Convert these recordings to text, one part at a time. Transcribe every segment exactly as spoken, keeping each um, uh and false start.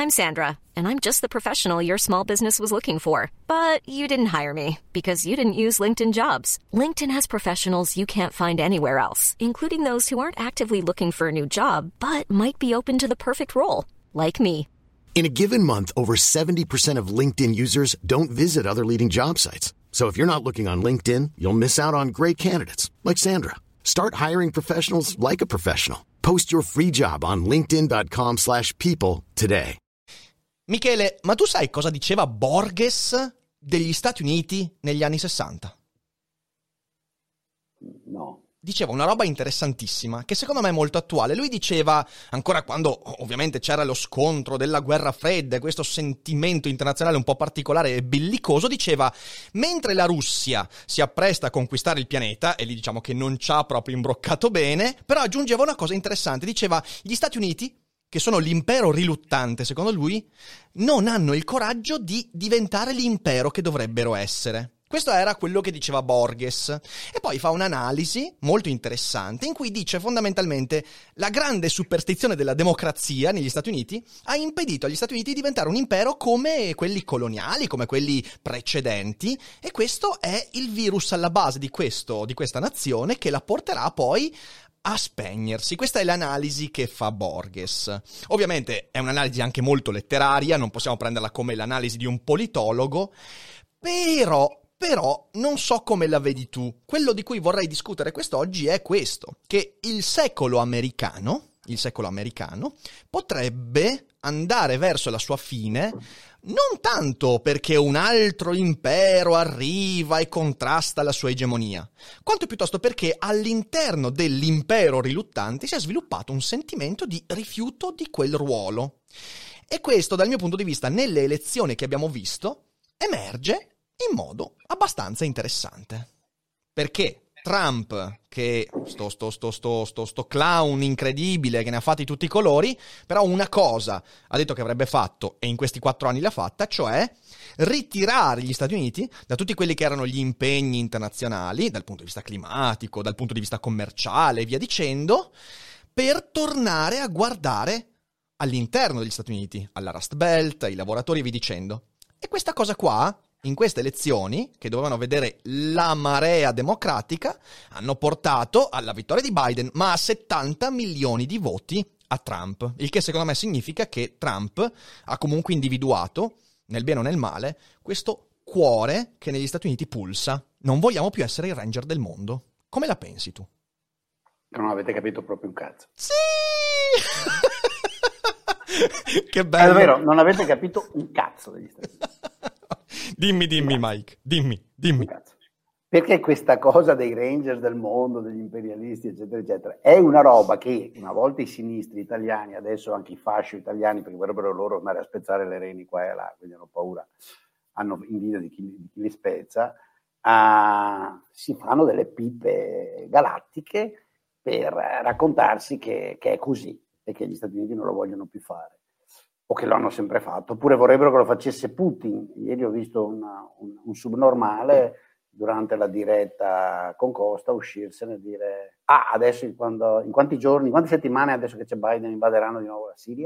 I'm Sandra, and I'm just the professional your small business was looking for. But you didn't hire me because you didn't use LinkedIn Jobs. LinkedIn has professionals you can't find anywhere else, including those who aren't actively looking for a new job, but might be open to the perfect role, like me. In a given month, over seventy percent of LinkedIn users don't visit other leading job sites. So if you're not looking on LinkedIn, you'll miss out on great candidates like Sandra. Start hiring professionals like a professional. Post your free job on linkedin.com slash people today. Michele, ma tu sai cosa diceva Borges degli Stati Uniti negli anni sessanta? No. Diceva una roba interessantissima, che secondo me è molto attuale. Lui diceva, ancora quando ovviamente c'era lo scontro della guerra fredda, questo sentimento internazionale un po' particolare e bellicoso, diceva, mentre la Russia si appresta a conquistare il pianeta, e lì diciamo che non ci ha proprio imbroccato bene, però aggiungeva una cosa interessante, diceva, gli Stati Uniti, che sono l'impero riluttante secondo lui, non hanno il coraggio di diventare l'impero che dovrebbero essere. Questo era quello che diceva Borges. E poi fa un'analisi molto interessante in cui dice fondamentalmente la grande superstizione della democrazia negli Stati Uniti ha impedito agli Stati Uniti di diventare un impero come quelli coloniali, come quelli precedenti, e questo è il virus alla base di questo, di questa nazione, che la porterà poi a spegnersi. Questa è l'analisi che fa Borges. Ovviamente è un'analisi anche molto letteraria, non possiamo prenderla come l'analisi di un politologo, però Però non so come la vedi tu. Quello di cui vorrei discutere quest'oggi è questo, che il secolo americano, il secolo americano, potrebbe andare verso la sua fine non tanto perché un altro impero arriva e contrasta la sua egemonia, quanto piuttosto perché all'interno dell'impero riluttante si è sviluppato un sentimento di rifiuto di quel ruolo. E questo, dal mio punto di vista, nelle elezioni che abbiamo visto, emerge in modo abbastanza interessante. Perché Trump, che sto, sto, sto, sto, sto, sto clown incredibile che ne ha fatti tutti i colori, però una cosa ha detto che avrebbe fatto e in questi quattro anni l'ha fatta, cioè ritirare gli Stati Uniti da tutti quelli che erano gli impegni internazionali, dal punto di vista climatico, dal punto di vista commerciale e via dicendo, per tornare a guardare all'interno degli Stati Uniti, alla Rust Belt, ai lavoratori e via dicendo. E questa cosa qua, in queste elezioni, che dovevano vedere la marea democratica, hanno portato alla vittoria di Biden, ma a settanta milioni di voti a Trump. Il che secondo me significa che Trump ha comunque individuato, nel bene o nel male, questo cuore che negli Stati Uniti pulsa. Non vogliamo più essere i ranger del mondo. Come la pensi tu? Non avete capito proprio un cazzo. Sì! Che bello! È davvero, non avete capito un cazzo degli Stati Uniti. Dimmi, dimmi, Mike, dimmi, dimmi. Perché questa cosa dei Rangers del mondo, degli imperialisti, eccetera, eccetera, è una roba che una volta i sinistri italiani, adesso anche i fasci italiani, perché vorrebbero loro andare a spezzare le reni qua e là, quindi hanno paura, hanno invidia di chi, di chi li spezza, uh, si fanno delle pippe galattiche per raccontarsi che, che è così e che gli Stati Uniti non lo vogliono più fare. O che lo hanno sempre fatto, oppure vorrebbero che lo facesse Putin. Ieri ho visto una, un, un subnormale durante la diretta con Costa uscirsene e dire ah, adesso in, quando, in quanti giorni, in quante settimane adesso che c'è Biden invaderanno di nuovo la Siria?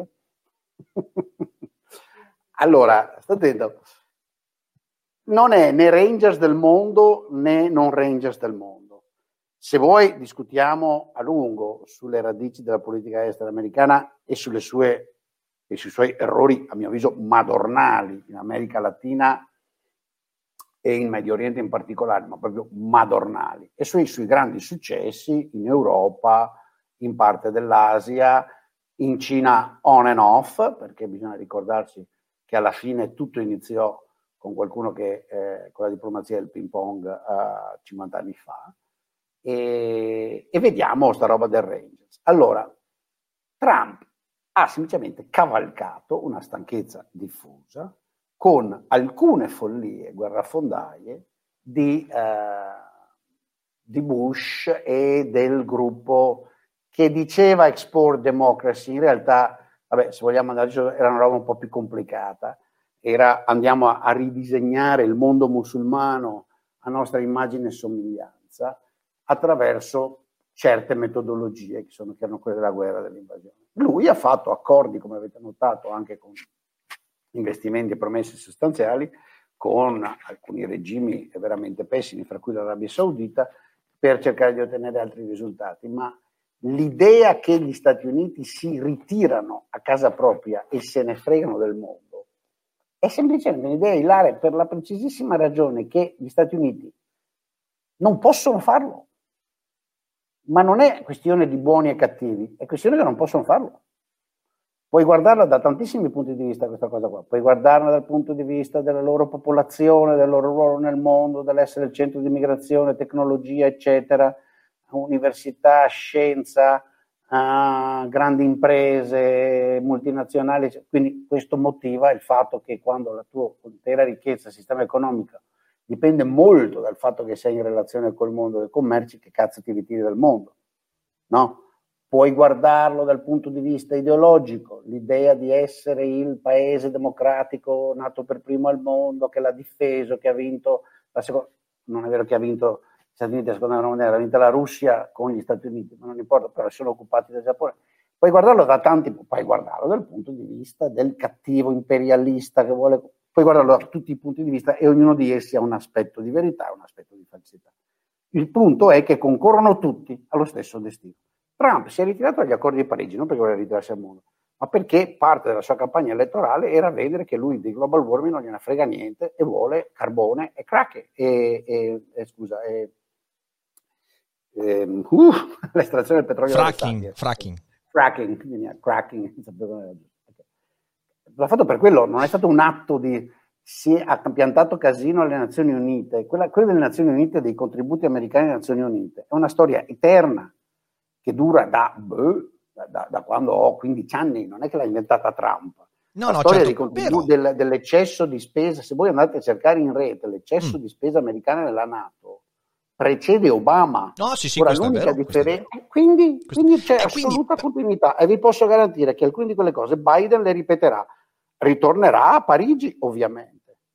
Allora, sto attento, non è né Rangers del mondo né non Rangers del mondo. Se vuoi discutiamo a lungo sulle radici della politica estera americana e sulle sue e sui suoi errori, a mio avviso, madornali in America Latina e in Medio Oriente in particolare, ma proprio madornali, e sui suoi grandi successi in Europa, in parte dell'Asia, in Cina on and off, perché bisogna ricordarci che alla fine tutto iniziò con qualcuno che eh, con la diplomazia del ping pong uh, cinquanta anni fa, e, e vediamo sta roba del Rangers. Allora, Trump ha semplicemente cavalcato una stanchezza diffusa con alcune follie guerrafondaie di, eh, di Bush e del gruppo che diceva export democracy. In realtà, vabbè, se vogliamo andare, era una roba un po' più complicata. Era andiamo a, a ridisegnare il mondo musulmano a nostra immagine e somiglianza attraverso certe metodologie che sono che erano quelle della guerra, dell'invasione. Lui ha fatto accordi, come avete notato, anche con investimenti e promesse sostanziali con alcuni regimi veramente pessimi, fra cui l'Arabia Saudita, per cercare di ottenere altri risultati. Ma l'idea che gli Stati Uniti si ritirano a casa propria e se ne fregano del mondo è semplicemente un'idea ilare, per la precisissima ragione che gli Stati Uniti non possono farlo. Ma non è questione di buoni e cattivi, è questione che non possono farlo. Puoi guardarla da tantissimi punti di vista questa cosa qua, puoi guardarla dal punto di vista della loro popolazione, del loro ruolo nel mondo, dell'essere il centro di migrazione, tecnologia, eccetera, università, scienza, uh, grandi imprese, multinazionali, quindi questo motiva il fatto che quando la tua intera ricchezza, sistema economico, dipende molto dal fatto che sei in relazione col mondo dei commerci, che cazzo ti ritiri dal mondo, no? Puoi guardarlo dal punto di vista ideologico, l'idea di essere il paese democratico nato per primo al mondo, che l'ha difeso, che ha vinto la seconda, non è vero che ha vinto gli Stati Uniti la seconda guerra mondiale, ha vinto la Russia con gli Stati Uniti, ma non importa, però sono occupati dal Giappone. Puoi guardarlo da tanti, puoi guardarlo dal punto di vista del cattivo imperialista che vuole, puoi guardarlo da tutti i punti di vista e ognuno di essi ha un aspetto di verità e un aspetto di falsità. Il punto è che concorrono tutti allo stesso destino. Trump si è ritirato dagli accordi di Parigi, non perché voleva ritirarsi al mondo, ma perché parte della sua campagna elettorale era vendere che lui di global warming non gliene frega niente e vuole carbone e crack e, e, e scusa e, e uh, l'estrazione del petrolio. Fracking, fracking. Fracking, cracking. L'ha fatto per quello, non è stato un atto di si è piantato casino alle Nazioni Unite. Quella, quella delle Nazioni Unite, dei contributi americani alle Nazioni Unite, è una storia eterna che dura da, beh, da, da quando ho quindici anni, non è che l'ha inventata Trump. No, la no, storia certo, dei contributi, però... del, dell'eccesso di spesa, se voi andate a cercare in rete l'eccesso mm. di spesa americana nella NATO, precede Obama. No, sì, sì, Ora, questo l'unica è vero, differenza, questo è vero. quindi, Questo... quindi c'è eh, assoluta quindi... continuità e vi posso garantire che alcune di quelle cose Biden le ripeterà, ritornerà a Parigi ovviamente.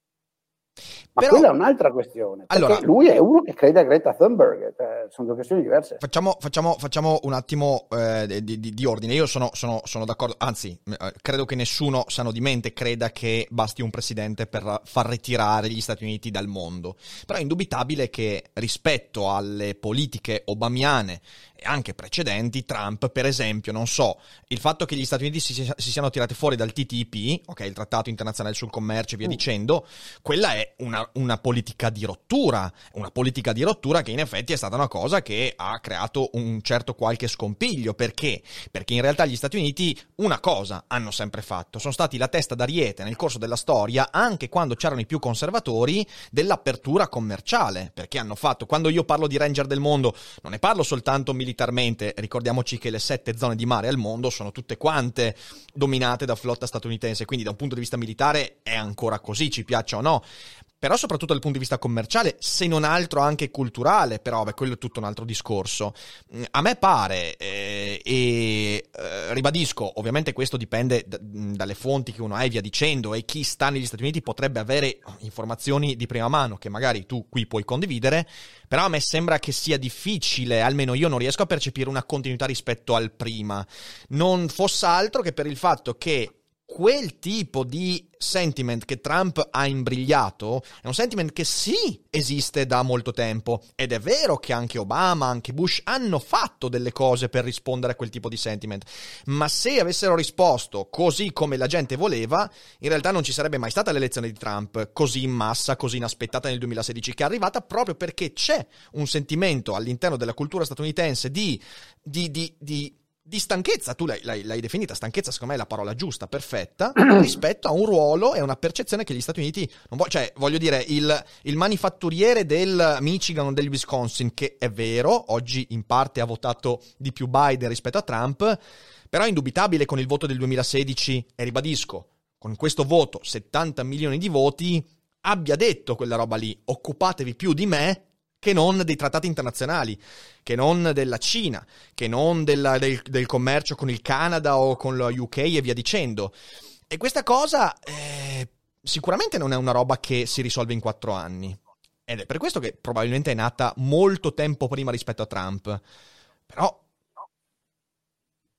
Ma Però, quella è un'altra questione, perché allora, lui è uno che crede a Greta Thunberg, cioè, sono due questioni diverse. Facciamo, facciamo, facciamo un attimo eh, di, di, di ordine. Io sono, sono, sono d'accordo, anzi, eh, credo che nessuno sano di mente creda che basti un presidente per far ritirare gli Stati Uniti dal mondo. Però è indubitabile che rispetto alle politiche obamiane e anche precedenti, Trump, per esempio, non so, il fatto che gli Stati Uniti si, si siano tirati fuori dal T T P, ok, il Trattato Internazionale sul Commercio e via mm. dicendo, quella è una, una politica di rottura, una politica di rottura che in effetti è stata una cosa che ha creato un certo qualche scompiglio. Perché? Perché in realtà gli Stati Uniti una cosa hanno sempre fatto, sono stati la testa d'ariete nel corso della storia, anche quando c'erano i più conservatori, dell'apertura commerciale, perché hanno fatto, quando io parlo di Ranger del mondo, non ne parlo soltanto militarmente, ricordiamoci che le sette zone di mare al mondo sono tutte quante dominate da flotta statunitense, quindi da un punto di vista militare è ancora così, ci piaccia o no. Però soprattutto dal punto di vista commerciale, se non altro anche culturale, però beh, quello è tutto un altro discorso. A me pare, eh, e eh, ribadisco, ovviamente questo dipende d- dalle fonti che uno ha e via dicendo, e chi sta negli Stati Uniti potrebbe avere informazioni di prima mano che magari tu qui puoi condividere, però a me sembra che sia difficile, almeno io non riesco a percepire una continuità rispetto al prima. Non fosse altro che per il fatto che quel tipo di sentiment che Trump ha imbrigliato è un sentiment che sì esiste da molto tempo, ed è vero che anche Obama, anche Bush hanno fatto delle cose per rispondere a quel tipo di sentiment, ma se avessero risposto così come la gente voleva, in realtà non ci sarebbe mai stata l'elezione di Trump così in massa, così inaspettata nel duemilasedici, che è arrivata proprio perché c'è un sentimento all'interno della cultura statunitense di di di, di di stanchezza, tu l'hai, l'hai, l'hai definita stanchezza, secondo me è la parola giusta, perfetta, rispetto a un ruolo e una percezione che gli Stati Uniti non vogliono, cioè voglio dire il, il manifatturiere del Michigan o del Wisconsin, che è vero, oggi in parte ha votato di più Biden rispetto a Trump, però è indubitabile con il voto del duemilasedici, e ribadisco, con questo voto, settanta milioni di voti, abbia detto quella roba lì, occupatevi più di me che non dei trattati internazionali, che non della Cina, che non della, del, del commercio con il Canada o con la U K e via dicendo. E questa cosa eh, sicuramente non è una roba che si risolve in quattro anni. Ed è per questo che probabilmente è nata molto tempo prima rispetto a Trump. Però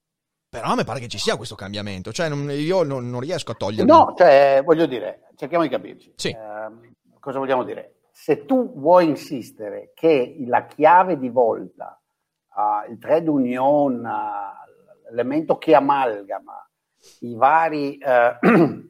Però mi pare che ci sia questo cambiamento, cioè non, io non, non riesco a togliermi. No, cioè, voglio dire, cerchiamo di capirci. Sì. Eh, cosa vogliamo dire? Se tu vuoi insistere che la chiave di volta, uh, il trade union, uh, l'elemento che amalgama i vari, uh,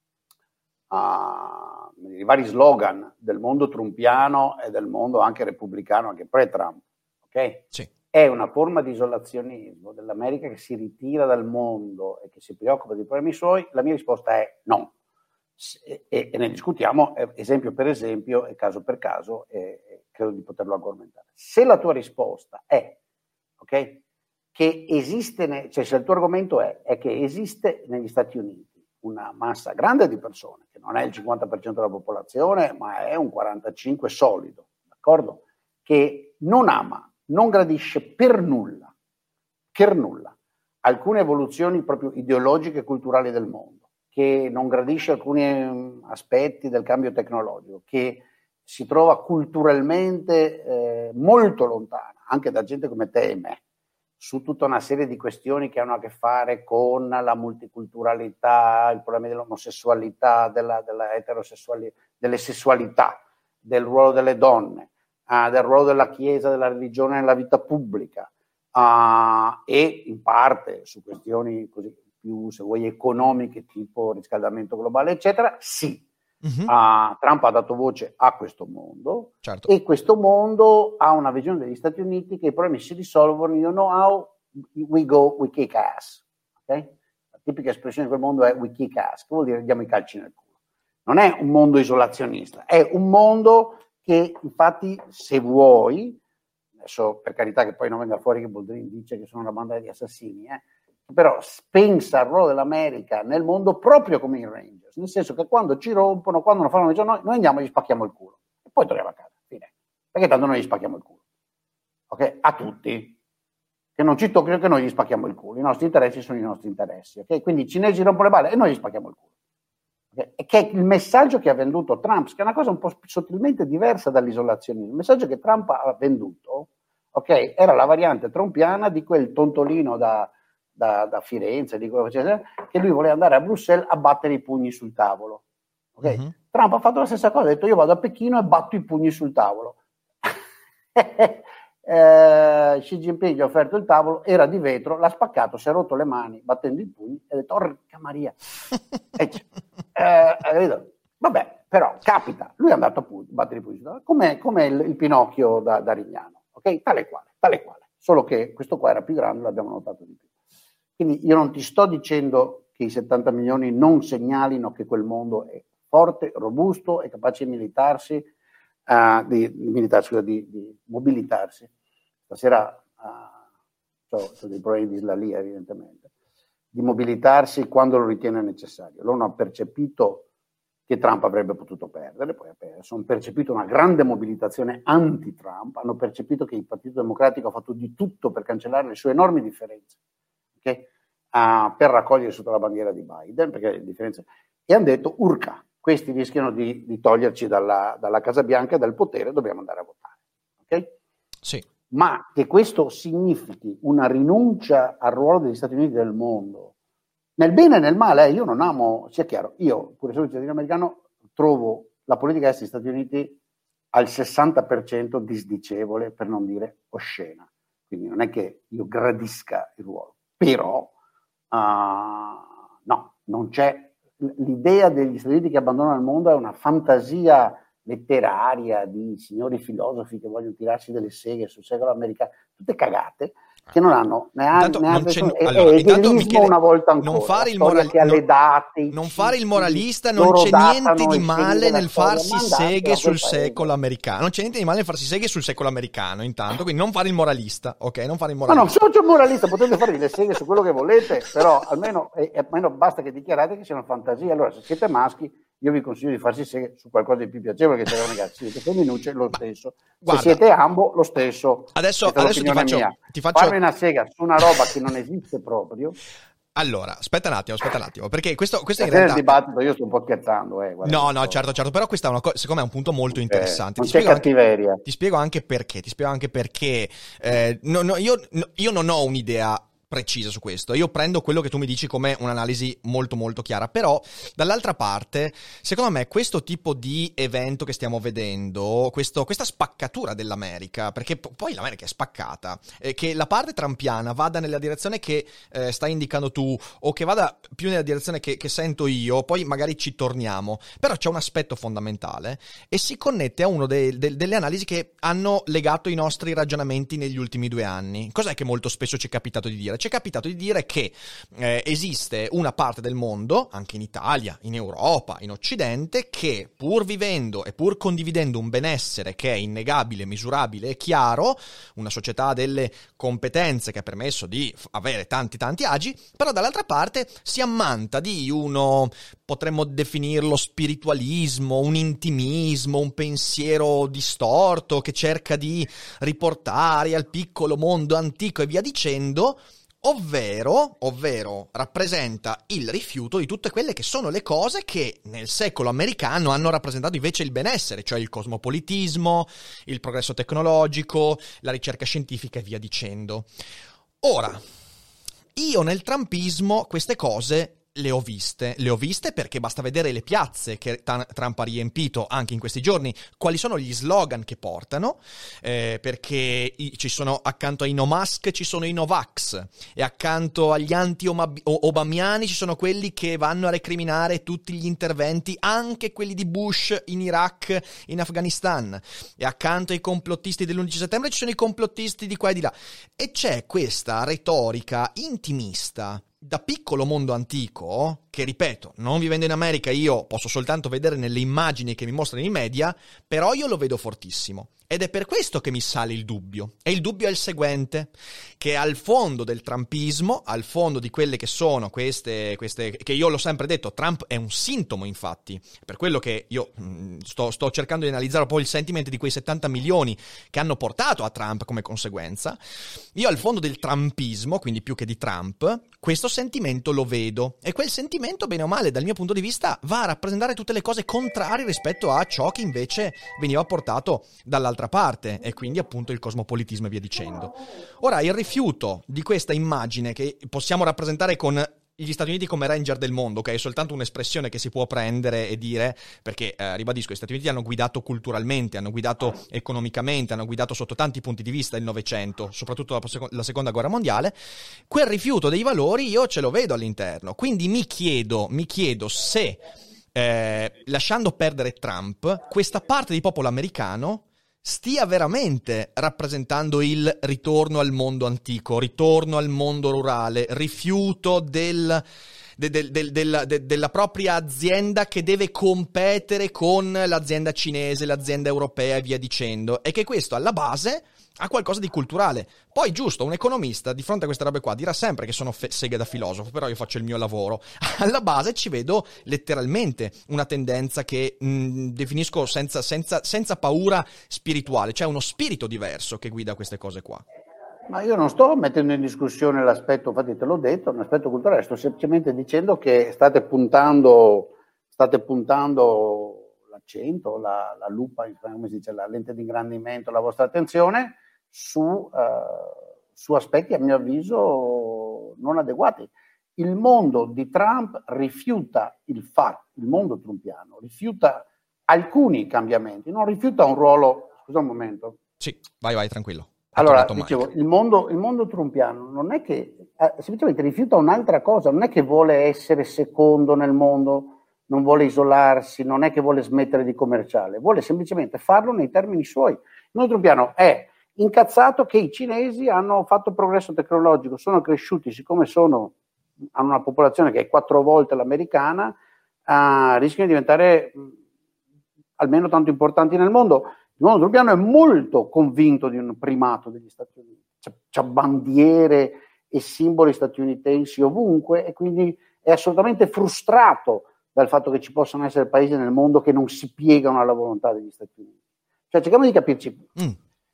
uh, i vari slogan del mondo trumpiano e del mondo anche repubblicano, anche pre-Trump, ok? Sì. È una forma di isolazionismo dell'America che si ritira dal mondo e che si preoccupa dei problemi suoi? La mia risposta è no. E, e, e ne discutiamo esempio per esempio e caso per caso e, e credo di poterlo argomentare. Se la tua risposta è, ok, che esiste, cioè se il tuo argomento è, è che esiste negli Stati Uniti una massa grande di persone, che non è il cinquanta per cento della popolazione, ma è un quarantacinque per cento solido, d'accordo? Che non ama, non gradisce per nulla, per nulla, alcune evoluzioni proprio ideologiche e culturali del mondo, che non gradisce alcuni aspetti del cambio tecnologico, che si trova culturalmente eh, molto lontana, anche da gente come te e me, su tutta una serie di questioni che hanno a che fare con la multiculturalità, il problema dell'omosessualità, della, della eterosessualità, delle sessualità, del ruolo delle donne, Uh, del ruolo della Chiesa, della religione nella vita pubblica uh, e in parte su questioni così più, se vuoi, economiche tipo riscaldamento globale, eccetera, sì. Uh-huh. Uh, Trump ha dato voce a questo mondo, certo. E questo mondo ha una visione degli Stati Uniti che i problemi si risolvono, you know how we go, we kick ass. Okay? La tipica espressione di quel mondo è we kick ass, che vuol dire diamo i calci nel culo. Non è un mondo isolazionista, è un mondo che infatti se vuoi, adesso per carità che poi non venga fuori che Boldrini dice che sono una banda di assassini, eh, però pensa al ruolo dell'America nel mondo proprio come i Rangers, nel senso che quando ci rompono, quando non fanno noi, noi andiamo e gli spacchiamo il culo e poi torniamo a casa, fine. Perché tanto noi gli spacchiamo il culo, ok? A tutti, che non ci toccano, che noi gli spacchiamo il culo, i nostri interessi sono i nostri interessi, ok? Quindi i cinesi rompono le balle e noi gli spacchiamo il culo. E che è il messaggio che ha venduto Trump, che è una cosa un po' sottilmente diversa dall'isolazionismo. Il messaggio che Trump ha venduto, ok, era la variante trumpiana di quel tontolino da, da, da Firenze, di quello che, che lui voleva andare a Bruxelles a battere i pugni sul tavolo. Okay? Uh-huh. Trump ha fatto la stessa cosa, ha detto io vado a Pechino e batto i pugni sul tavolo. eh, Xi Jinping gli ha offerto il tavolo, era di vetro, l'ha spaccato, si è rotto le mani battendo i pugni e ha detto orca Maria. E Eh, vabbè, però capita, lui è andato a pu- battere i pugni come, come il, il Pinocchio da, da Rignano, ok? Tale quale, tale quale, solo che questo qua era più grande, l'abbiamo notato di più. Quindi io non ti sto dicendo che i settanta milioni non segnalino che quel mondo è forte, robusto e capace di militarsi, uh, di, di, militarsi, di, di mobilitarsi. Stasera uh, ho dei problemi di Slalia evidentemente. Di mobilitarsi quando lo ritiene necessario. Loro hanno percepito che Trump avrebbe potuto perdere, poi hanno percepito una grande mobilitazione anti-Trump, hanno percepito che il Partito Democratico ha fatto di tutto per cancellare le sue enormi differenze, okay? uh, per raccogliere sotto la bandiera di Biden, perché le differenze, e hanno detto urca, questi rischiano di, di toglierci dalla, dalla Casa Bianca e dal potere, dobbiamo andare a votare. Okay? Sì. Ma che questo significhi una rinuncia al ruolo degli Stati Uniti del mondo, nel bene e nel male, eh, io non amo, sia chiaro, io, pur essendo cittadino americano, trovo la politica estera degli Stati Uniti al sessanta per cento disdicevole, per non dire oscena. Quindi non è che io gradisca il ruolo, però uh, no, non c'è, l'idea degli Stati Uniti che abbandonano il mondo è una fantasia letteraria di signori filosofi che vogliono tirarsi delle seghe sul secolo americano, tutte cagate che non hanno ne ha, ne ha nessun, è, allora, è egoismo una volta ancora, non fare il, moral, che alle date, non fare il moralista, non c'è niente di male nel farsi seghe sul secolo americano, non c'è niente di male nel farsi seghe sul secolo americano intanto, quindi non fare il moralista, ok? Non fare il moralista. Ma no, sono un moralista, potete fare le seghe su quello che volete, però almeno, eh, almeno basta che dichiarate che siano fantasie. Allora, se siete maschi, io vi consiglio di farsi seghe su qualcosa di più piacevole che c'è da ragazzi. Siete femminucce, lo stesso. Guarda, se siete ambo, lo stesso. Adesso, adesso ti faccio, ti faccio... farmi una sega su una roba che non esiste proprio. Allora, aspetta un attimo, aspetta un attimo, perché questo, questo in realtà... realtà... il dibattito io sto un po' scherzando. Eh, no, no, certo, certo, però questa è una cosa, secondo me è un punto molto interessante. Eh, non ti c'è cattiveria. Anche, ti spiego anche perché, ti spiego anche perché. Eh, no, no, io, no, io non ho un'idea precisa su questo. Io prendo quello che tu mi dici come un'analisi molto molto chiara, però dall'altra parte, secondo me questo tipo di evento che stiamo vedendo, questo, questa spaccatura dell'America, perché p- poi l'America è spaccata, eh, che la parte trampiana vada nella direzione che eh, stai indicando tu, o che vada più nella direzione che, che sento io, poi magari ci torniamo, però c'è un aspetto fondamentale e si connette a uno dei, de, delle analisi che hanno legato i nostri ragionamenti negli ultimi due anni. Cos'è che molto spesso ci è capitato di dire? Ci è capitato di dire che eh, esiste una parte del mondo, anche in Italia, in Europa, in Occidente, che pur vivendo e pur condividendo un benessere che è innegabile, misurabile e chiaro, una società delle competenze che ha permesso di avere tanti tanti agi, però dall'altra parte si ammanta di uno, potremmo definirlo spiritualismo, un intimismo, un pensiero distorto che cerca di riportare al piccolo mondo antico e via dicendo, ovvero, ovvero rappresenta il rifiuto di tutte quelle che sono le cose che nel secolo americano hanno rappresentato invece il benessere, cioè il cosmopolitismo, il progresso tecnologico, la ricerca scientifica e via dicendo. Ora, io nel trumpismo queste cose le ho viste, le ho viste perché basta vedere le piazze che Trump ha riempito anche in questi giorni, quali sono gli slogan che portano, eh, perché i, ci sono accanto ai no mask ci sono i Novax e accanto agli anti-obamiani ci sono quelli che vanno a recriminare tutti gli interventi, anche quelli di Bush in Iraq, in Afghanistan, e accanto ai complottisti dell'undici settembre ci sono i complottisti di qua e di là, e c'è questa retorica intimista da piccolo mondo antico, che ripeto, non vivendo in America io posso soltanto vedere nelle immagini che mi mostrano i media, però io lo vedo fortissimo. Ed è per questo che mi sale il dubbio. E il dubbio è il seguente, che al fondo del trumpismo, al fondo di quelle che sono queste, queste che io l'ho sempre detto, Trump è un sintomo infatti, per quello che io mh, sto, sto cercando di analizzare un po' il sentiment di quei settanta milioni che hanno portato a Trump come conseguenza, io al fondo del trumpismo, quindi più che di Trump, questo sentimento lo vedo, e quel sentimento, bene o male, dal mio punto di vista, va a rappresentare tutte le cose contrarie rispetto a ciò che invece veniva portato dall'altra parte, e quindi appunto il cosmopolitismo e via dicendo. Ora, il rifiuto di questa immagine che possiamo rappresentare con gli Stati Uniti come ranger del mondo, che è soltanto un'espressione che si può prendere e dire, perché eh, ribadisco, gli Stati Uniti hanno guidato culturalmente, hanno guidato economicamente, hanno guidato sotto tanti punti di vista il Novecento, soprattutto la, la seconda guerra mondiale. Quel rifiuto dei valori io ce lo vedo all'interno, quindi mi chiedo, mi chiedo se eh, lasciando perdere Trump, questa parte di popolo americano stia veramente rappresentando il ritorno al mondo antico, ritorno al mondo rurale, rifiuto del, de, de, de, de, de, della propria azienda che deve competere con l'azienda cinese, l'azienda europea e via dicendo, e che questo alla base ha qualcosa di culturale. Poi, giusto, un economista di fronte a queste robe qua dirà sempre che sono fe- seghe da filosofo, però io faccio il mio lavoro. Alla base ci vedo letteralmente una tendenza che mh, definisco senza, senza, senza paura spirituale, cioè uno spirito diverso che guida queste cose qua. Ma io non sto mettendo in discussione l'aspetto, infatti te l'ho detto, un aspetto culturale, sto semplicemente dicendo che state puntando, state puntando l'accento, la, la lupa, come si dice, la lente di ingrandimento, la vostra attenzione su, uh, su aspetti a mio avviso non adeguati. Il mondo di Trump rifiuta il fatto, il mondo trumpiano rifiuta alcuni cambiamenti, non rifiuta un ruolo, scusa un momento. Sì, vai vai, tranquillo. Allora, dicevo, il mondo, il mondo trumpiano non è che, eh, semplicemente rifiuta un'altra cosa, non è che vuole essere secondo nel mondo, non vuole isolarsi, non è che vuole smettere di commerciare, vuole semplicemente farlo nei termini suoi. Il mondo trumpiano è incazzato che i cinesi hanno fatto progresso tecnologico, sono cresciuti, siccome sono, hanno una popolazione che è quattro volte l'americana, uh, rischiano di diventare mh, almeno tanto importanti nel mondo. Il mondo trumpiano è molto convinto di un primato degli Stati Uniti, c'è, c'è bandiere e simboli statunitensi ovunque, e quindi è assolutamente frustrato dal fatto che ci possano essere paesi nel mondo che non si piegano alla volontà degli Stati Uniti. Cioè, cerchiamo di capirci. Mm.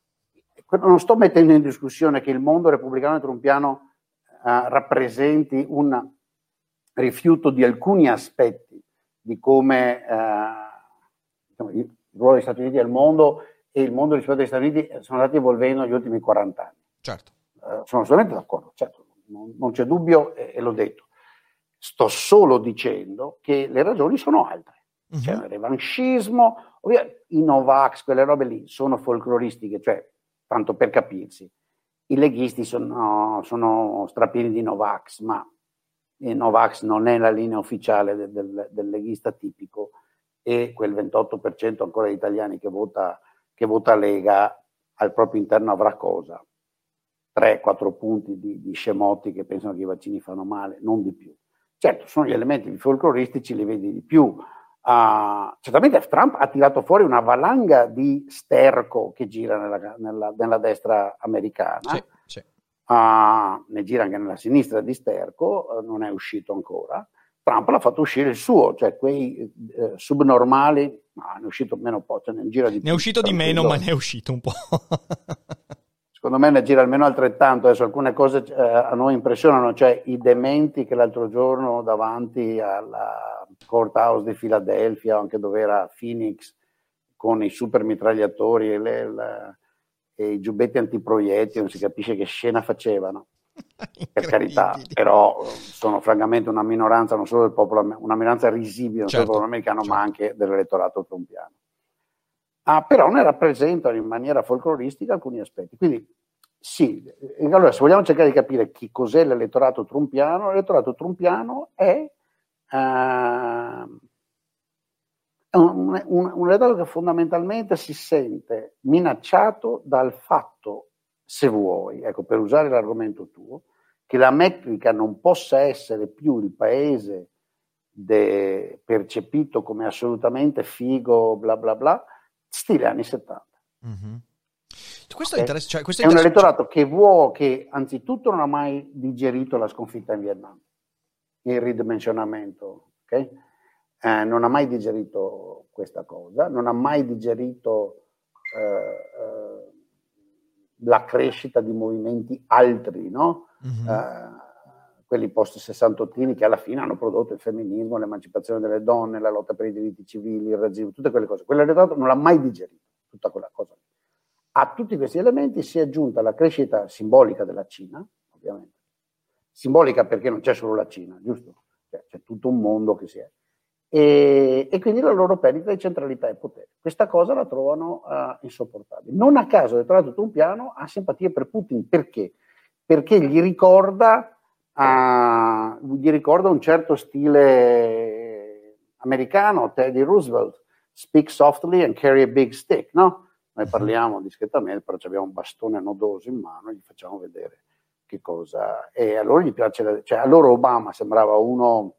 Non sto mettendo in discussione che il mondo repubblicano e trumpiano eh, rappresenti un rifiuto di alcuni aspetti di come eh, diciamo, il ruolo degli Stati Uniti al mondo e il mondo rispetto agli Stati Uniti sono andati evolvendo negli ultimi quaranta anni. Certo. Uh, sono assolutamente d'accordo, certo. non, non c'è dubbio, e, e l'ho detto. Sto solo dicendo che le ragioni sono altre. Uh-huh. C'è un revanchismo, ovviamente, i Novax, quelle robe lì sono folcloristiche, cioè, tanto per capirsi, i leghisti sono, sono strapieni di Novax, ma il Novax non è la linea ufficiale del, del, del leghista tipico, e quel ventotto per cento ancora di italiani che vota, che vota Lega al proprio interno avrà cosa? tre quattro punti di, di scemotti che pensano che i vaccini fanno male, non di più. Certo, sono gli elementi folcloristici, li vedi di più. Uh, certamente Trump ha tirato fuori una valanga di sterco che gira nella, nella, nella destra americana, sì, sì. Uh, ne gira anche nella sinistra di sterco, uh, non è uscito ancora. Trump l'ha fatto uscire il suo, cioè quei uh, subnormali, ma ne è uscito meno po', cioè ne gira di ne più. è uscito di meno, ma ne è uscito un po'. Secondo me ne gira almeno altrettanto. Adesso alcune cose eh, a noi impressionano, cioè i dementi che l'altro giorno davanti alla courthouse di Filadelfia, anche dove era Phoenix, con i super mitragliatori e, le, la, e i giubbetti antiproiettili, non si capisce che scena facevano. Per carità, però sono francamente una minoranza, non solo del popolo, una minoranza risibile, non certo, solo del popolo americano, certo. ma anche dell'elettorato trumpiano. Ah, però ne rappresentano in maniera folcloristica alcuni aspetti. Quindi sì, allora se vogliamo cercare di capire chi cos'è l'elettorato trumpiano, l'elettorato trumpiano è, uh, è un, un, un elettorato che fondamentalmente si sente minacciato dal fatto, se vuoi, ecco, per usare l'argomento tuo, che l'America non possa essere più il paese de, percepito come assolutamente figo, bla bla bla, stile anni settanta. Mm-hmm. Questo Okay? è, interess- cioè, questo è, è un interess- elettorato che vuole, che anzitutto non ha mai digerito la sconfitta in Vietnam, il ridimensionamento, okay? eh, non ha mai digerito questa cosa, non ha mai digerito eh, eh, la crescita di movimenti altri, no? Mm-hmm. Eh, quelli post-sessantottini che alla fine hanno prodotto il femminismo, l'emancipazione delle donne, la lotta per i diritti civili, il razzismo, tutte quelle cose. Quell'elettorato non l'ha mai digerito, tutta quella cosa. A tutti questi elementi si è aggiunta la crescita simbolica della Cina, ovviamente. Simbolica perché non c'è solo la Cina, giusto? C'è, c'è tutto un mondo che si è. E, e quindi la loro perdita di centralità e potere. Questa cosa la trovano uh, insopportabile. Non a caso l'elettorato trumpiano ha simpatie per Putin. Perché? Perché gli ricorda, uh, gli ricorda un certo stile americano, Teddy Roosevelt, speak softly and carry a big stick, no? Noi parliamo discretamente, però abbiamo un bastone nodoso in mano e gli facciamo vedere che cosa. E a loro gli piace, cioè a loro Obama sembrava uno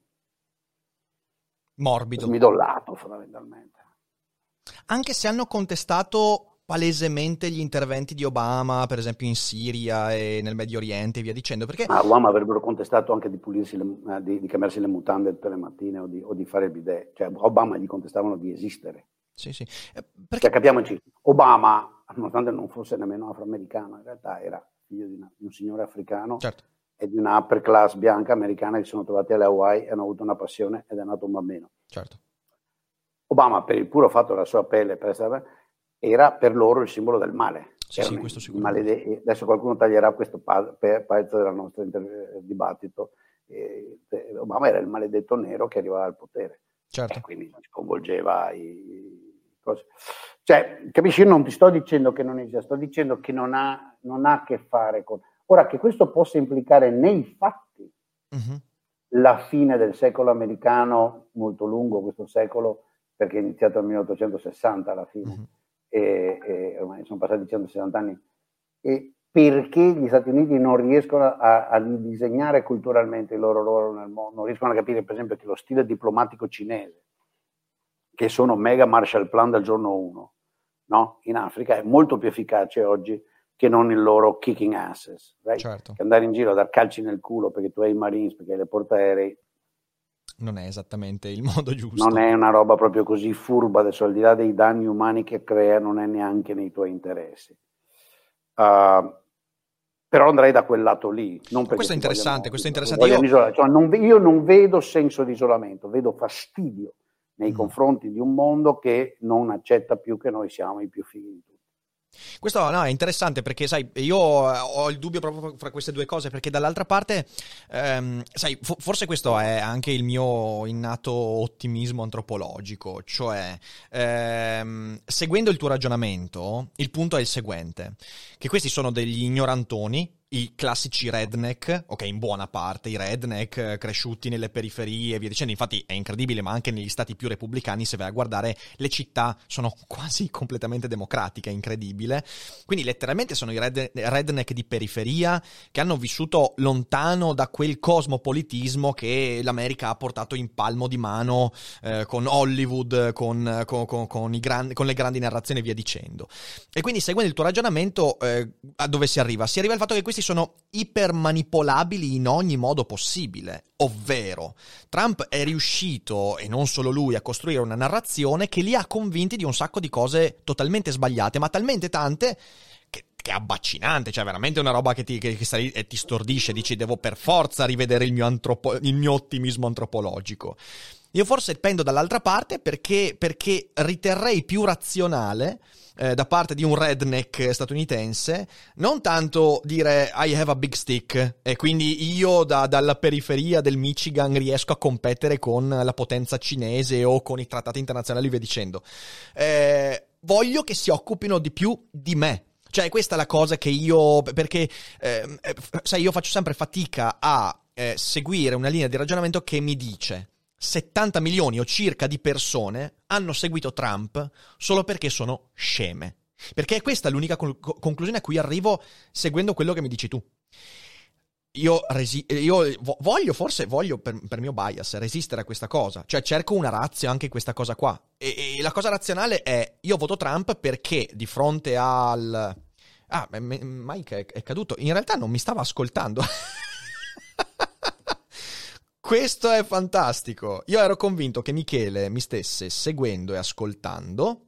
morbido, smidollato fondamentalmente. Anche se hanno contestato palesemente gli interventi di Obama, per esempio in Siria e nel Medio Oriente e via dicendo. Perché ma Obama avrebbero contestato anche di pulirsi le, di, di cambiarsi le mutande tutte le mattine o di, o di fare il bidet. Cioè Obama gli contestavano di esistere. Sì, sì. Eh, perché... Cioè, capiamoci, Obama, nonostante non fosse nemmeno afroamericano, in realtà era figlio di, una, di un signore africano, certo, e di una upper class bianca americana che si sono trovati alle Hawaii e hanno avuto una passione ed è nato un bambino. Certo. Obama, per il puro fatto della sua pelle, per essere, era per loro il simbolo del male. Sì, sì, questo sicuramente. Malede- adesso qualcuno taglierà questo pa- pezzo del nostro inter- dibattito. Eh, Obama era il maledetto nero che arrivava al potere. Certo. E quindi sconvolgeva i cose. Cioè, capisci, io non ti sto dicendo che non esiste, sto dicendo che non ha, non ha a che fare con... Ora, che questo possa implicare nei fatti uh-huh. la fine del secolo americano, molto lungo questo secolo, perché è iniziato nel milleottocentosessanta alla fine, uh-huh. e, e ormai sono passati centosessanta anni, e perché gli Stati Uniti non riescono a, a disegnare culturalmente il loro ruolo nel mondo, non riescono a capire per esempio che lo stile diplomatico cinese, che sono mega Marshall Plan dal giorno uno, no? In Africa è molto più efficace oggi che non il loro kicking asses, right? Certo. Che andare in giro a dar calci nel culo perché tu hai i Marines, perché hai le portaerei, non è esattamente il modo giusto. Non è una roba proprio così furba, adesso al di là dei danni umani che crea, non è neanche nei tuoi interessi. Uh, però andrei da quel lato lì. Non questo è interessante, vogliono, questo è interessante. Io... Cioè, non, io non vedo senso di isolamento, vedo fastidio nei mm. confronti di un mondo che non accetta più che noi siamo i più fighi di tutti. Questo no, è interessante perché, sai, io ho il dubbio proprio fra queste due cose, perché dall'altra parte, ehm, sai, fo- forse questo è anche il mio innato ottimismo antropologico, cioè, ehm, seguendo il tuo ragionamento, il punto è il seguente, che questi sono degli ignorantoni, i classici redneck, ok, in buona parte i redneck eh, cresciuti nelle periferie e via dicendo. Infatti è incredibile, ma anche negli stati più repubblicani, se vai a guardare, le città sono quasi completamente democratiche, è incredibile. Quindi letteralmente sono i red- redneck di periferia che hanno vissuto lontano da quel cosmopolitismo che l'America ha portato in palmo di mano eh, con Hollywood, con, con, con, con, i gran- con le grandi narrazioni e via dicendo. E quindi, seguendo il tuo ragionamento, eh, a dove si arriva? Si arriva al fatto che questi sono ipermanipolabili in ogni modo possibile, ovvero Trump è riuscito, e non solo lui, a costruire una narrazione che li ha convinti di un sacco di cose totalmente sbagliate, ma talmente tante che, che è abbaccinante, cioè veramente una roba che ti, che, che sta lì e ti stordisce, dici devo per forza rivedere il mio, antropo- il mio ottimismo antropologico. Io forse pendo dall'altra parte perché, perché riterrei più razionale eh, da parte di un redneck statunitense non tanto dire I have a big stick e quindi io da, dalla periferia del Michigan riesco a competere con la potenza cinese o con i trattati internazionali via dicendo. Eh, voglio che si occupino di più di me. Cioè questa è la cosa che io, perché eh, sai, io faccio sempre fatica a eh, seguire una linea di ragionamento che mi dice settanta milioni o circa di persone hanno seguito Trump solo perché sono sceme. Perché è questa l'unica col- conclusione a cui arrivo seguendo quello che mi dici tu. Io, resi- io vo- voglio, forse voglio per, per mio bias, resistere a questa cosa. Cioè cerco una ratio anche in questa cosa qua. E, e la cosa razionale è, io voto Trump perché di fronte al... Ah, Mike è, è caduto. In realtà non mi stava ascoltando. Questo è fantastico. Io ero convinto che Michele mi stesse seguendo e ascoltando,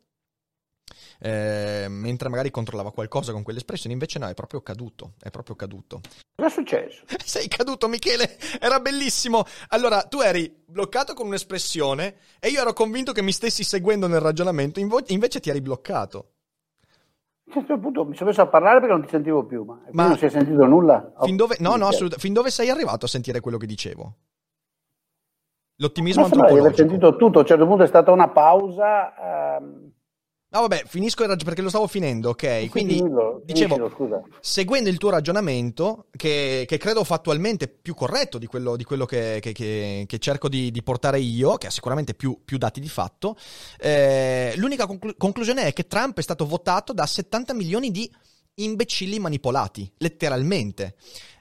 eh, mentre magari controllava qualcosa con quell'espressione, invece no, è proprio caduto, è proprio caduto. Cosa è successo? Sei caduto, Michele, era bellissimo. Allora, tu eri bloccato con un'espressione e io ero convinto che mi stessi seguendo nel ragionamento, invo- invece ti eri bloccato. A un certo punto mi sono messo a parlare perché non ti sentivo più, ma, Ma non si è sentito nulla? Fin dove, no, no, Ok. assolut- fin dove sei arrivato a sentire quello che dicevo? L'ottimismo Ma sembra di aver antropologico. sentito tutto, a un certo punto è stata una pausa. Ehm... No, vabbè, finisco il rag- perché lo stavo finendo, ok? Sì, Quindi, finilo, dicevo, finiscilo, scusa. seguendo il tuo ragionamento, che, che credo fattualmente più corretto di quello, di quello che, che, che, che cerco di, di portare io, che ha sicuramente più, più dati di fatto, eh, l'unica conclu- conclusione è che Trump è stato votato da settanta milioni di imbecilli manipolati, letteralmente.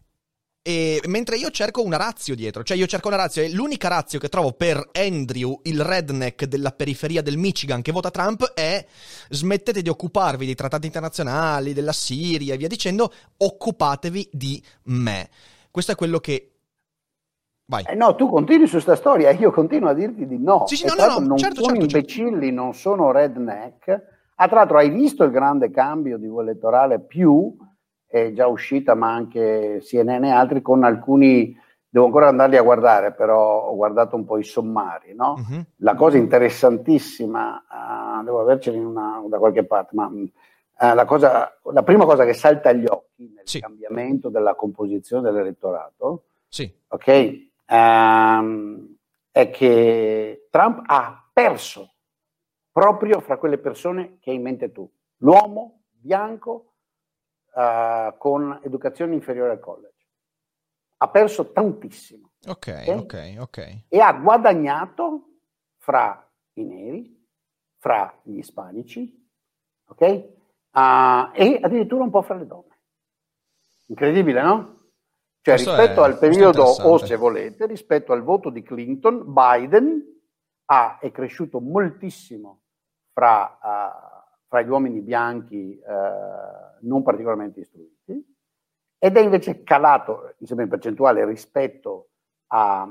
E mentre io cerco una ratio dietro, cioè io cerco una ratio, e l'unica ratio che trovo per Andrew, il redneck della periferia del Michigan che vota Trump, è: smettete di occuparvi dei trattati internazionali, della Siria e via dicendo, occupatevi di me. Questo è quello che... Vai. Eh no, tu continui su sta storia, io continuo a dirti di no. Sì, sì, E no, tra no, l'altro no, non certo, sono certo, certo. imbecilli, non sono redneck. Ah, tra l'altro hai visto il grande cambio di elettorale più... è già uscita, ma anche C N N e altri, con alcuni, devo ancora andarli a guardare, però ho guardato un po' i sommari, no? Mm-hmm. La cosa interessantissima, uh, devo averceli in una, da qualche parte, ma uh, la, cosa, la prima cosa che salta agli occhi nel Sì. cambiamento della composizione dell'elettorato, sì. ok, um, è che Trump ha perso proprio fra quelle persone che hai in mente tu, l'uomo bianco, Uh, con educazione inferiore al college. Ha perso tantissimo. Ok, okay? ok, ok. E ha guadagnato fra i neri, fra gli ispanici, ok? Uh, e addirittura un po' fra le donne. Incredibile, no? Cioè, Questo rispetto è- al questo è periodo, o interessante. se volete, rispetto al voto di Clinton, Biden ha, è cresciuto moltissimo fra... Uh, fra gli uomini bianchi eh, non particolarmente istruiti, ed è invece calato, insomma, in percentuale rispetto a,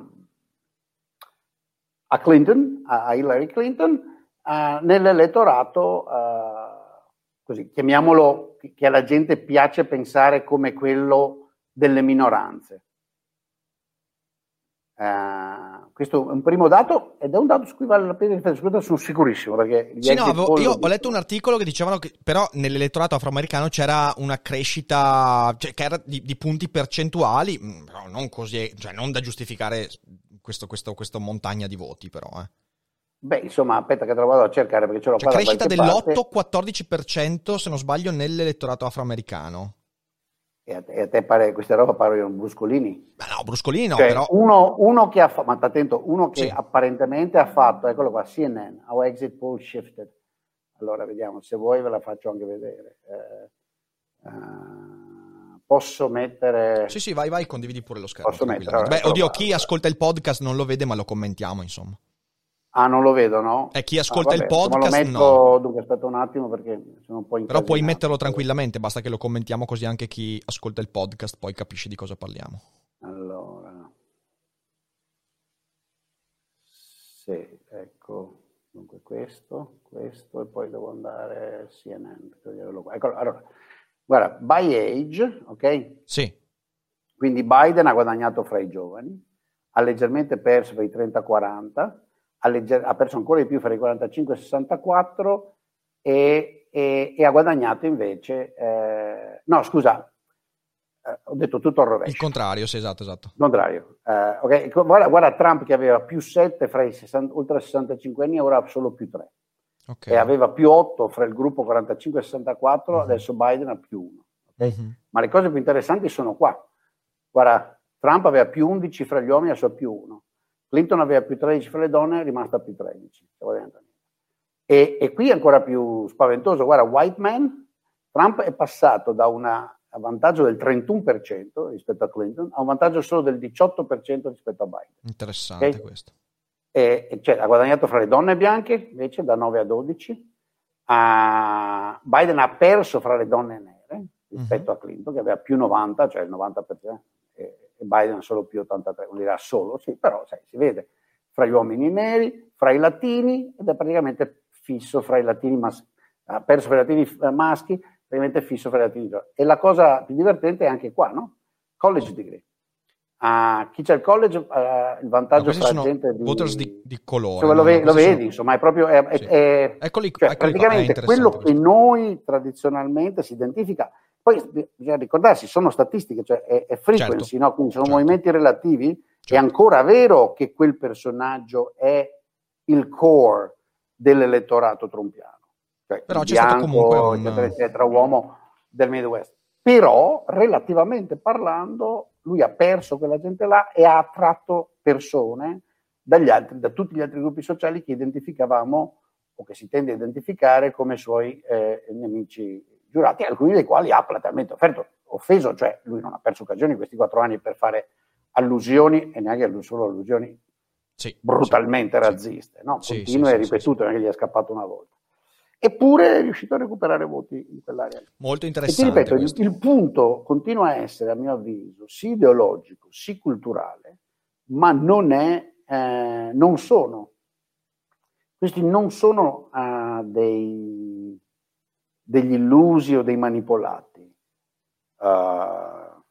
a Clinton, a Hillary Clinton, eh, nell'elettorato, eh, così, chiamiamolo, che alla gente piace pensare come quello delle minoranze. Eh, questo è un primo dato ed è un dato su cui vale la pena riflettere, sono sicurissimo. Perché sì, no, avevo, io ho letto un articolo che dicevano che però nell'elettorato afroamericano c'era una crescita, cioè, che era di, di punti percentuali, però non così, cioè non da giustificare questo, questo, questo montagna di voti, però. Eh. Beh, insomma, aspetta che te lo vado a cercare perché ce l'ho cioè, qua da crescita dell'otto quattordici per cento, se non sbaglio, nell'elettorato afroamericano. E a te, e a te pare questa roba parono bruscolini? Ma no, bruscolini no, cioè, però... Uno, uno che ha fatto, ma attento, uno che sì. apparentemente ha fatto, eccolo qua, C N N, How Exit Poll Shifted. Allora, vediamo, se vuoi ve la faccio anche vedere. Eh, uh, posso mettere... Sì, sì, vai, vai, condividi pure lo schermo. Posso mettere... Allora, beh, oddio, qua, chi allora. ascolta il podcast non lo vede, ma lo commentiamo, insomma. Ah, non lo vedo, no? E chi ascolta ah, vabbè, il podcast, lo metto, no. Dunque, aspetta un attimo perché sono un po' incasinato. Però puoi metterlo tranquillamente, basta che lo commentiamo così anche chi ascolta il podcast poi capisce di cosa parliamo. Allora... Sì, ecco, dunque questo, questo e poi devo andare C N N. Ecco, allora, guarda, by age, ok? Sì. Quindi Biden ha guadagnato fra i giovani, ha leggermente perso fra i trenta quaranta, ha, legger- ha perso ancora di più fra i quarantacinque e sessantaquattro e, e, e ha guadagnato invece, eh, no scusa, eh, ho detto tutto al rovescio. Il contrario, sì, esatto, esatto. Il contrario. Eh, okay. guarda, guarda Trump che aveva più sette fra i sessanta, oltre sessantacinque anni, ora ha solo più tre. Okay. E aveva più otto fra il gruppo quarantacinque e sessantaquattro, uh-huh. Adesso Biden ha più uno. Okay? Uh-huh. Ma le cose più interessanti sono qua. Guarda, Trump aveva più undici fra gli uomini, adesso ha più uno. Clinton aveva più tredici fra le donne, è rimasta a più tredici. E, e qui è ancora più spaventoso. Guarda, white man, Trump è passato da un vantaggio del trentuno per cento rispetto a Clinton a un vantaggio solo del diciotto per cento rispetto a Biden. Interessante, okay? Questo. E, e cioè, ha guadagnato fra le donne bianche, invece, da nove a dodici. Uh, Biden ha perso fra le donne nere rispetto uh-huh. a Clinton, che aveva più novanta, cioè il novanta per cento. E Biden solo più ottantatré, non dirà solo, sì, però sai, si vede fra gli uomini neri, fra i latini, ed è praticamente fisso fra i latini maschi, ha perso fra i latini maschi, praticamente fisso fra i latini. E la cosa più divertente è anche qua, no? College degree. Uh, chi c'è il college, uh, il vantaggio no, fra gente di... voters di, di colore. Cioè, lo, ve- lo vedi, sono... insomma, è proprio... È, sì. è, eccoli, cioè, eccoli praticamente qua. quello che noi tradizionalmente si identifica. Poi bisogna ricordarsi, sono statistiche, cioè è, è frequency, certo. No? Quindi sono certo. movimenti relativi. Certo. È ancora vero che quel personaggio è il core dell'elettorato trumpiano. Cioè, però c'è bianco, stato comunque un... eccetera, eccetera, uomo del Midwest. Però, relativamente parlando, lui ha perso quella gente là e ha attratto persone dagli altri, da tutti gli altri gruppi sociali che identificavamo o che si tende a identificare come suoi eh, nemici giurati, alcuni dei quali ha platealmente offerto, offeso, cioè lui non ha perso occasioni in questi quattro anni per fare allusioni, e neanche solo allusioni sì, brutalmente sì, razziste, no? Sì, continue sì, e ripetute, sì, non è che gli è scappato una volta. Eppure è riuscito a recuperare voti in quell'area. Molto interessante. E ti ripeto, il, il punto continua a essere, a mio avviso, sì ideologico, sì culturale, ma non è, eh, non sono, questi non sono uh, dei... degli illusi o dei manipolati. Uh,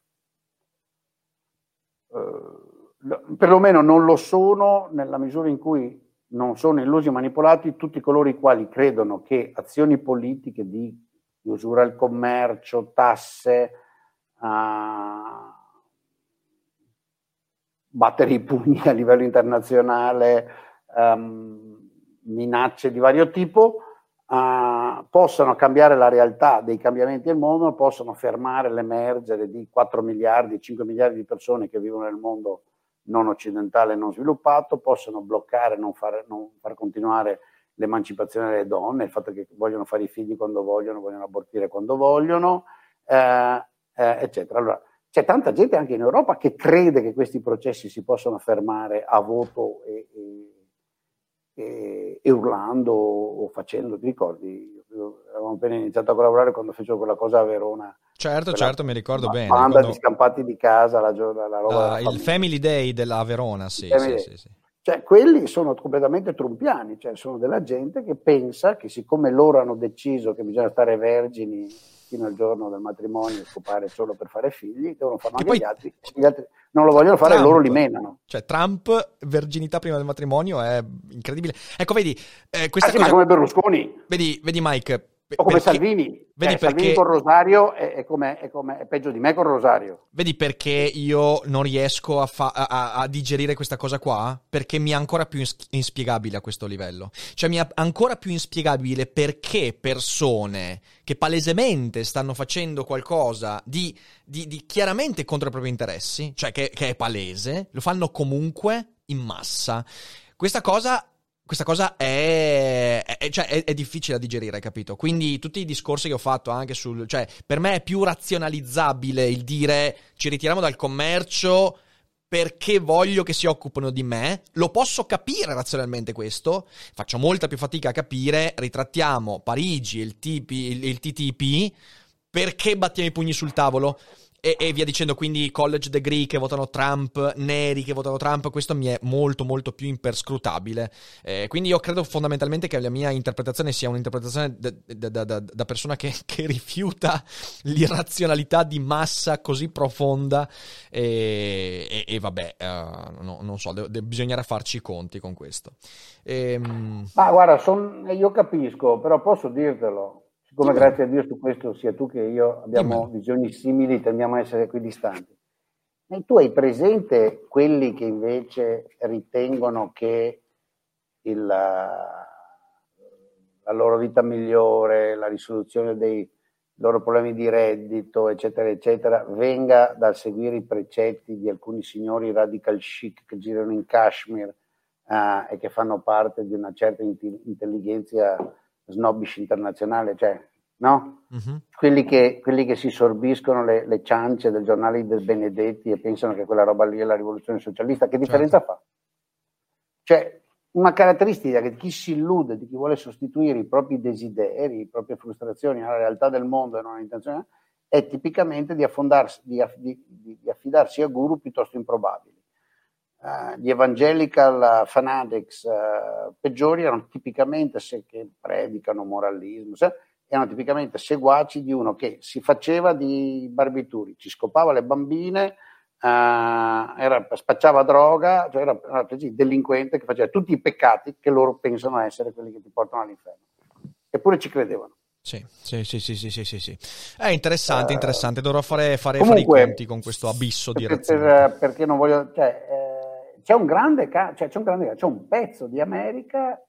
uh, perlomeno non lo sono nella misura in cui non sono illusi o manipolati tutti coloro i quali credono che azioni politiche di chiusura al commercio, tasse, uh, battere i pugni a livello internazionale, um, minacce di vario tipo, Uh, possono cambiare la realtà dei cambiamenti del mondo, possono fermare l'emergere di quattro miliardi, cinque miliardi di persone che vivono nel mondo non occidentale e non sviluppato, possono bloccare, non far, non far continuare l'emancipazione delle donne, il fatto che vogliono fare i figli quando vogliono, vogliono abortire quando vogliono, eh, eh, eccetera. Allora, c'è tanta gente anche in Europa che crede che questi processi si possano fermare a voto e, e E, e urlando o facendo, ti ricordi? Avevamo appena iniziato a collaborare quando fecero quella cosa a Verona. Certo, certo, mi ricordo banda bene. Banda quando... di scampati di casa, la, la roba. Uh, il Family Day della Verona, sì, sì, sì, sì. Cioè, quelli sono completamente trumpiani, cioè sono della gente che pensa che siccome loro hanno deciso che bisogna stare vergini fino al giorno del matrimonio, scopare solo per fare figli, devono farlo Che anche poi- gli altri, gli altri non lo vogliono fare e Trump. loro li menano. Cioè, Trump, verginità prima del matrimonio, è incredibile. Ecco, vedi, eh, Ah, questa sì, cosa... ma come Berlusconi, Vedi, vedi Mike... o come perché- Salvini. Vedi Eh, Salvini perché... con Rosario è, è, come, è, come, è peggio di me con Rosario. Vedi perché io non riesco a, fa- a- a digerire questa cosa qua? Perché mi è ancora più ins- inspiegabile a questo livello. Cioè mi è ancora più inspiegabile perché persone che palesemente stanno facendo qualcosa di, di- di chiaramente contro i propri interessi, cioè che, che è palese, lo fanno comunque in massa. Questa cosa... Questa cosa è, è, cioè è, è difficile da digerire, capito? Quindi tutti i discorsi che ho fatto anche sul... Cioè, per me è più razionalizzabile il dire ci ritiriamo dal commercio perché voglio che si occupino di me. Lo posso capire razionalmente questo. Faccio molta più fatica a capire. Ritrattiamo Parigi e il, T P, il, il T T P perché battiamo i pugni sul tavolo. E, e via dicendo, quindi college degree che votano Trump, neri che votano Trump, questo mi è molto molto più imperscrutabile. Eh, quindi io credo fondamentalmente che la mia interpretazione sia un'interpretazione da, da, da, da persona che, che rifiuta l'irrazionalità di massa così profonda e, e, e vabbè, uh, no, non so, de- de- bisognerà farci i conti con questo. Ehm... Ma guarda, son, io capisco, però posso dirtelo. Siccome Dimmelo. grazie a Dio su questo sia tu che io abbiamo Dimmelo. visioni simili, tendiamo a essere equidistanti. Ma tu hai presente quelli che invece ritengono che il, la loro vita migliore, la risoluzione dei loro problemi di reddito, eccetera, eccetera, venga dal seguire i precetti di alcuni signori radical chic che girano in Kashmir eh, e che fanno parte di una certa int- intelligenza snobbish internazionale, cioè, no? Mm-hmm. Quelli che, quelli che si sorbiscono le, le ciance del giornale del Benedetti e pensano che quella roba lì è la rivoluzione socialista, che differenza Certo. fa? Cioè, una caratteristica che chi si illude, di chi vuole sostituire i propri desideri, le proprie frustrazioni alla realtà del mondo e non all'intenzione, è tipicamente di, affondarsi, di, di, di affidarsi a guru piuttosto improbabili. Uh, gli evangelical fanatics uh, peggiori erano tipicamente, se che predicano moralismo, se, erano tipicamente seguaci di uno che si faceva di barbituri, ci scopava le bambine, uh, era, spacciava droga, cioè era, era così, delinquente che faceva tutti i peccati che loro pensano essere quelli che ti portano all'inferno. Eppure ci credevano. Sì, sì, sì, sì, sì, sì, sì, sì. È interessante, Uh, interessante. Dovrò fare, fare, comunque, fare i conti con questo abisso di per, razionalità. per, perché non voglio... Cioè, eh, c'è un grande, cioè, c'è un grande, c'è un pezzo di America,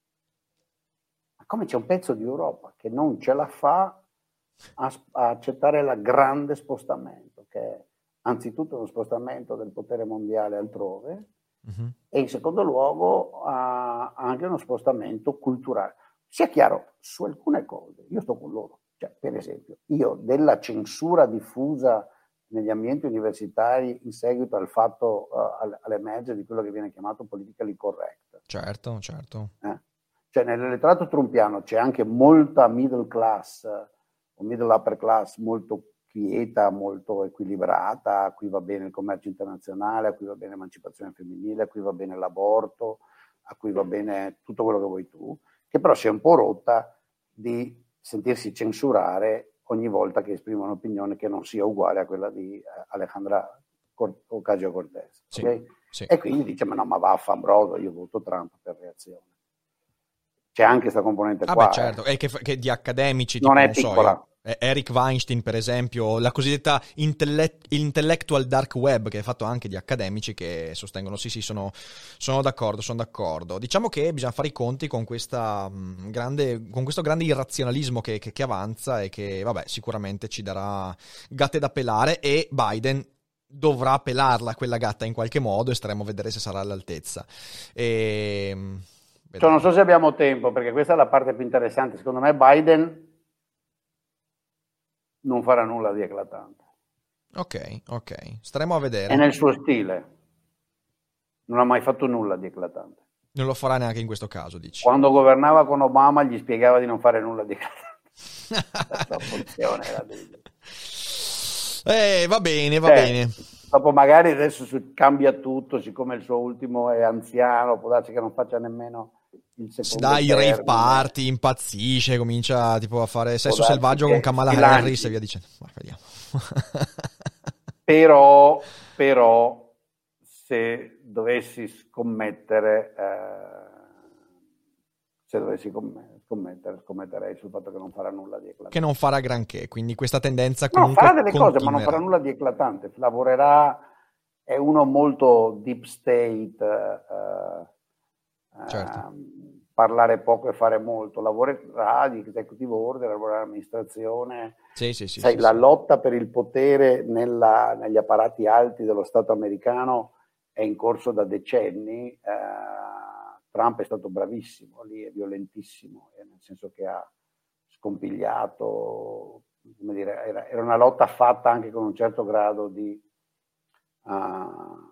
come c'è un pezzo di Europa che non ce la fa a, a accettare il grande spostamento, che è anzitutto uno spostamento del potere mondiale altrove, Mm-hmm. e in secondo luogo ha anche uno spostamento culturale. Sia chiaro, su alcune cose io sto con loro, cioè, per esempio, io della censura diffusa negli ambienti universitari in seguito al fatto, uh, all'emergere di quello che viene chiamato politically correct. Certo, certo. Eh? Cioè nell'elettorato trumpiano c'è anche molta middle class o middle upper class molto quieta, molto equilibrata, a cui va bene il commercio internazionale, a cui va bene l'emancipazione femminile, a cui va bene l'aborto, a cui va bene tutto quello che vuoi tu, che però si è un po' rotta di sentirsi censurare ogni volta che esprime un'opinione che non sia uguale a quella di eh, Alejandra Cor- Ocasio-Cortez. Sì, Okay? sì. E quindi dice, ma no, ma vaffanbrodo, io voto Trump per reazione. C'è anche questa componente Ah qua. beh, certo, eh. e che, che di accademici, Non tipo, è non so piccola. io, eh, Eric Weinstein, per esempio, la cosiddetta intellect- intellectual dark web, che è fatto anche di accademici che sostengono, sì, sì, sono, sono d'accordo, sono d'accordo. Diciamo che bisogna fare i conti con questa mh, grande, con questo grande irrazionalismo che, che, che avanza e che, vabbè, sicuramente ci darà gatte da pelare, e Biden dovrà pelarla quella gatta in qualche modo, e staremo a vedere se sarà all'altezza. E... Cioè, non so se abbiamo tempo, perché questa è la parte più interessante. Secondo me Biden non farà nulla di eclatante. Ok, ok, staremo a vedere. È nel suo stile. Non ha mai fatto nulla di eclatante. Non lo farà neanche in questo caso, dici? Quando governava con Obama gli spiegava di non fare nulla di eclatante. Questa posizione era degli... Eh, va bene, va Cioè, bene. Dopo magari adesso su- cambia tutto, siccome il suo ultimo è anziano, può darsi che non faccia nemmeno il si secondo dà i rave termine. party, impazzisce, comincia tipo a fare sesso Può darsi selvaggio che con Kamala sbilanci. Harris e via dicendo. Ma vediamo. Però, però, se dovessi scommettere, eh, se dovessi scommettere, scommetterei sul fatto che non farà nulla di eclatante. Che non farà granché, quindi questa tendenza No, comunque farà delle continuerà. cose, ma non farà nulla di eclatante. Lavorerà, è uno molto deep state, eh, Certo. eh, parlare poco e fare molto. Lavorerà di executive order, lavorerà amministrazione. Sì, sì, sì, Sai, sì, la sì. lotta per il potere nella, negli apparati alti dello Stato americano è in corso da decenni. Eh, Trump è stato bravissimo lì, è violentissimo, nel senso che ha scompigliato, come dire, era, era una lotta fatta anche con un certo grado di uh,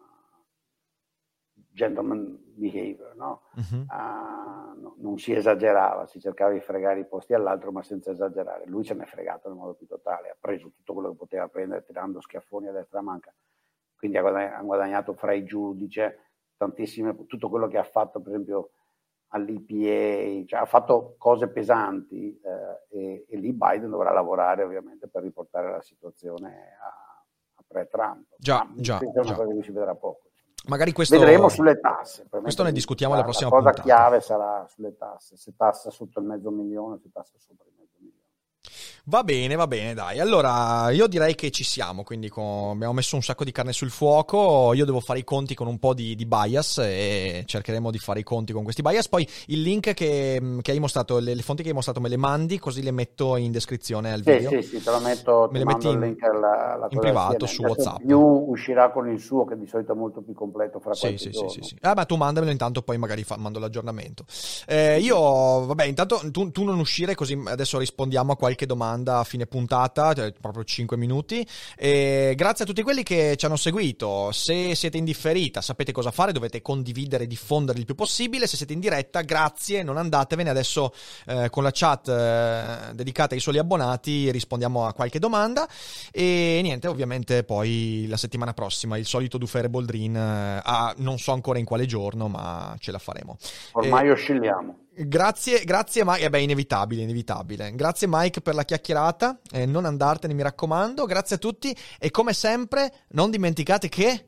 gentleman behavior, no? Uh-huh. Uh, no? Non si esagerava, si cercava di fregare i posti all'altro, ma senza esagerare. Lui se n'è fregato nel modo più totale, ha preso tutto quello che poteva prendere tirando schiaffoni a destra e a manca, quindi ha guadagnato, ha guadagnato fra i giudici tantissime, tutto quello che ha fatto per esempio all'E P A, cioè ha fatto cose pesanti, eh, e, e lì Biden dovrà lavorare ovviamente per riportare la situazione a, a pre-Trump. Già, ma già, questa è una già. cosa che si vedrà poco. Magari questo... Vedremo sulle tasse. Questo ne discutiamo la, la prossima la cosa puntata. chiave sarà sulle tasse, se tassa sotto il mezzo milione, se tassa sopra il mezzo milione. Va bene, va bene, dai. Allora, io direi che ci siamo, quindi con... abbiamo messo un sacco di carne sul fuoco. Io devo fare i conti con un po' di, di bias e cercheremo di fare i conti con questi bias. Poi il link che, che hai mostrato, le, le fonti che hai mostrato me le mandi, così le metto in descrizione al sì, video. Sì, sì, te lo metto, me ti le mando metti il in, link alla, alla in privato su WhatsApp. Più uscirà con il suo, che di solito è molto più completo fra sì, qualche sì, giorno. sì, sì, sì. Ah, ma tu mandamelo intanto, poi magari fa, mando l'aggiornamento. Eh, io, vabbè, intanto tu, tu non uscire, così adesso rispondiamo a qualche domanda a fine puntata, cioè proprio cinque minuti. E grazie a tutti quelli che ci hanno seguito. Se siete in differita, sapete cosa fare, dovete condividere e diffondere il più possibile. Se siete in diretta, grazie, non andatevene. Adesso eh, con la chat eh, dedicata ai soli abbonati rispondiamo a qualche domanda. E niente, ovviamente poi la settimana prossima il solito Dufere Boldrin, eh, a, non so ancora in quale giorno, ma ce la faremo. Ormai e... oscilliamo. Grazie, grazie Mike, eh beh, inevitabile, inevitabile. Grazie Mike per la chiacchierata, eh, non andartene mi raccomando, grazie a tutti e come sempre non dimenticate che...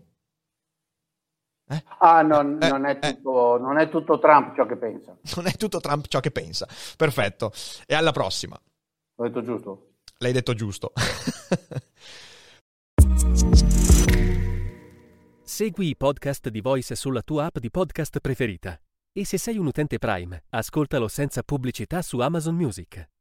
Eh? Ah, non, eh, non, è eh. tutto, non è tutto Trump ciò che pensa. Non è tutto Trump ciò che pensa, perfetto, e alla prossima. L'ho detto giusto? L'hai detto giusto. Segui i podcast di Voice sulla tua app di podcast preferita. E se sei un utente Prime, ascoltalo senza pubblicità su Amazon Music.